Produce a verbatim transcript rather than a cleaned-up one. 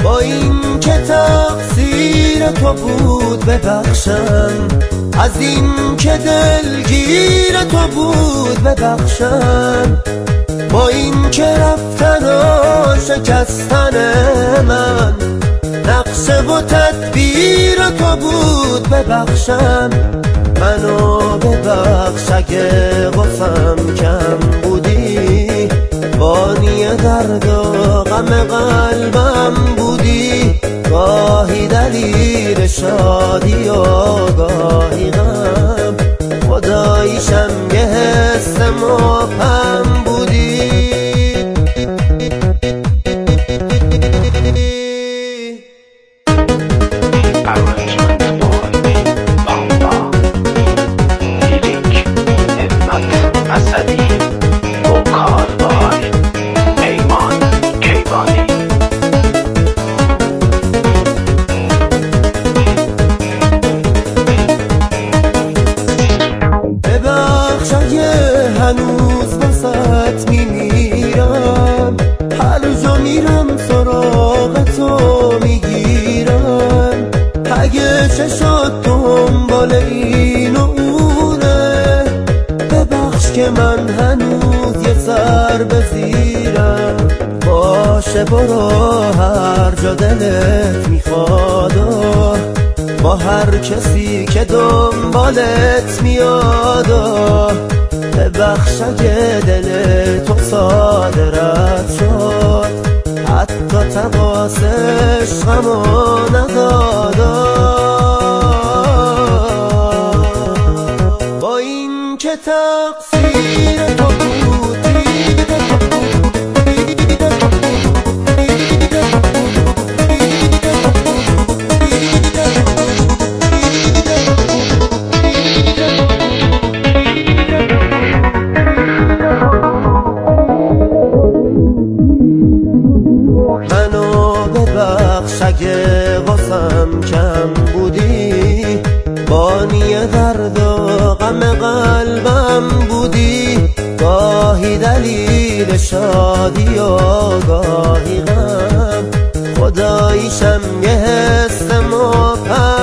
با این که تقصیر تو بود ببخشم، از این که دلگیر تو بود ببخشم، با این که رفتن و شکستن من نقشه و تدبیر تو بود ببخشم. منو ببخش اگه غصم کم بودی، بانی درد و غم قلبم بودی، گاهی دلیل شادی و گاهی غم، خداییشم یه حس مبهم بودی. هنوز واسط میمیرم، هر جا میرم سراغ تو میگیرم، اگه چشات دنبال این و اونه، ببخش که من هنوز یه سر بزیرم. باشه برو هر جا دلت میخواد، با هر کسی که دنبالت میاد، ببخش اگه دل تو ساده رد شد، حتی تماس عشقمو ندادا. با این که تقصیر تو بودی، اگه واسم کم بودی، بانی درد و غم قلبم بودی، گاهی دلیل شادی و گاهی غم، خداییشم یه حس مبهم